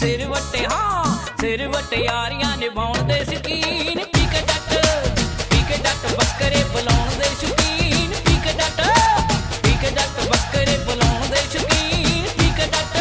सिर वट्टे हाँ सिर वट्टे यारियां निभाउण दे शकीन पीक जट बकरे बुलाउण दे शकीन पीक जट बकरे बुलाउण दे शकीन पीक जट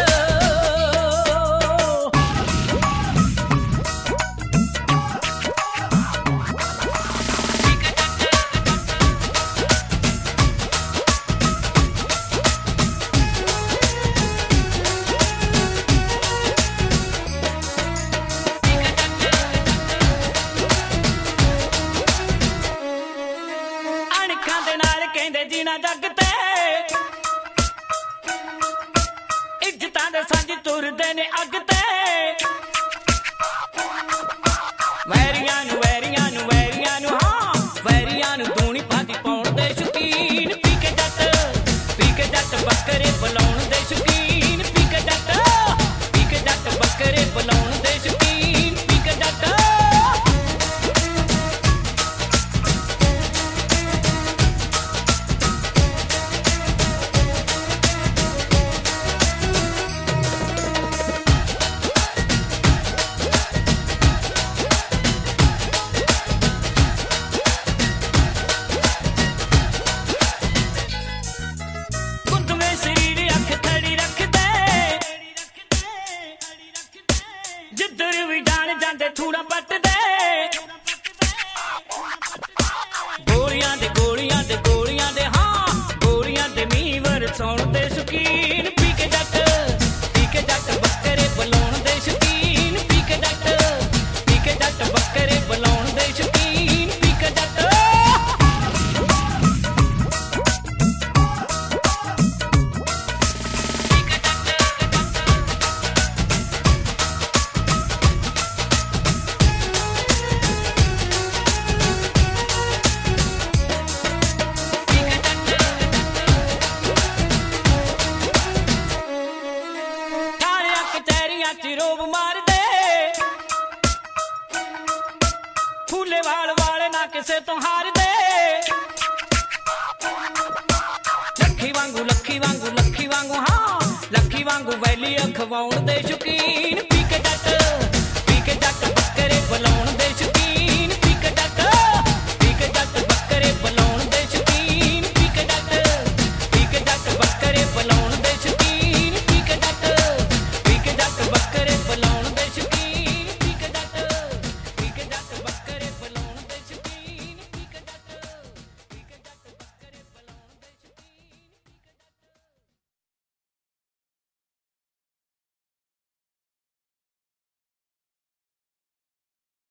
कहंदे जीना जग ते इज्जतां दे सांझ तुरदे ने अग ते वैरियां नू हाँ वैरियां नू दूनी भादी पाउण दे शकीन पीक जट बकरे बुलाउण दे शकीन पीक जट बकरे बुलाउण दे शकीन पीक जट जिधर भी जान जाते थूड़ा पट दे गोलियां दे हाँ गोलियां दे मीवर सौण दे शकीन पीक जट बकरे बुलाउण दे शकीन पीक जट बकरे बुलाउण दे शकीन पीक जट रोब मार दे फूले वाले ना किसे तो हार दे लखी वांगू हाँ लखी वांगू वैली अखवाउण दे शकीन